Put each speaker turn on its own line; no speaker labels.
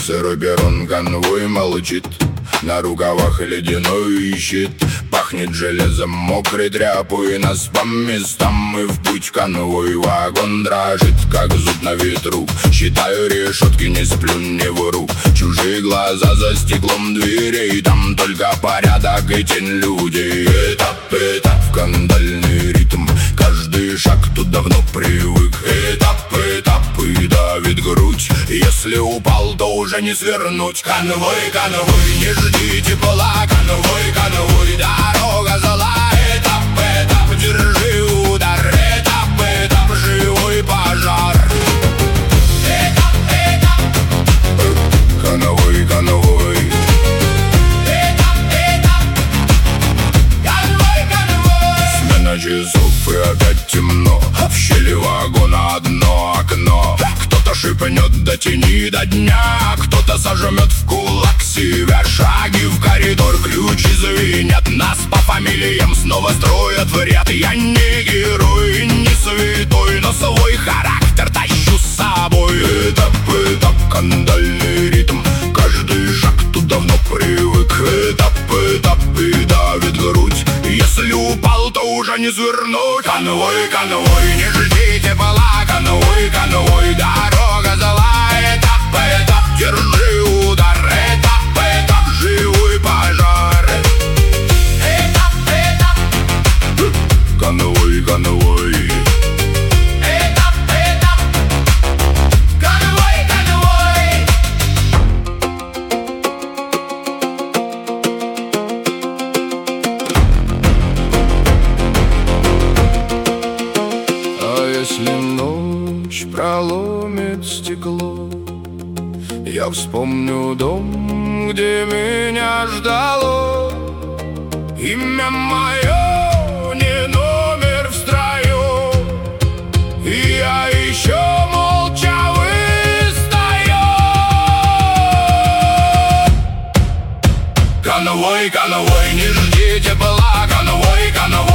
Сырой перрон, конвой молчит, на рукавах ледяной щит. Пахнет железом, мокрой тряпой, нас по местам и в путь. Конвой вагон дрожит, как зуб на ветру. Считаю решетки, не сплю, не вру. Чужие глаза за стеклом дверей, там только порядок и тень людей. Этап, кандальный ритм, каждый шаг тут давно привык. Этап, и давит грудь, если упал, то уже не свернуть. Конвой, не жди тепла. Конвой, дорога зла. Этап, держи удар. Этап, живой пожар. Этап, конвой. Конвой, смена часов и опять темно. В щели вагона одно окно. Кто-то шипнет до тени до дня, кто-то сожмет в кулак себя. Шаги в коридор, ключи звенят. Нас по фамилиям снова строят в ряд. Я не герой, не святой, но свой характер тащу с собой. Этап, кандальный ритм, каждый шаг тут давно привык. Этап, и давит грудь, если упал, то уже не свернуть. Конвой, не жди тепла. Конвой, дорога зла. Этап, держи удар. Этап, живой пожар. Этап, конвой. Этап, конвой. А если ночь проломит стекло, я вспомню дом, где меня ждало. Имя мое не номер в строю, и я еще молча выстою. Конвой, не жди тепла. Конвой,